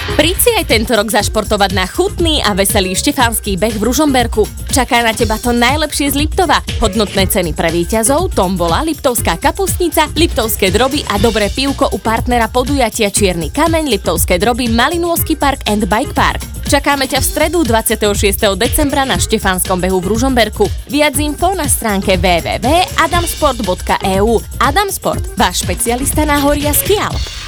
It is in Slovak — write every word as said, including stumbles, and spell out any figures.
Príď si aj tento rok zašportovať na chutný a veselý štefánsky beh v Ružomberku. Čaká na teba to najlepšie z Liptova. Hodnotné ceny pre víťazov, tombola, liptovská kapustnica, liptovské droby a dobré pivko u partnera podujatia Čierny kameň, liptovské droby, Malinôsky park and bike park. Čakáme ťa v stredu dvadsiateho šiesteho decembra na štefánskom behu v Ružomberku. Viac info na stránke w w w bodka adamsport bodka e u. Adamsport, váš špecialista na hory a ski Alp.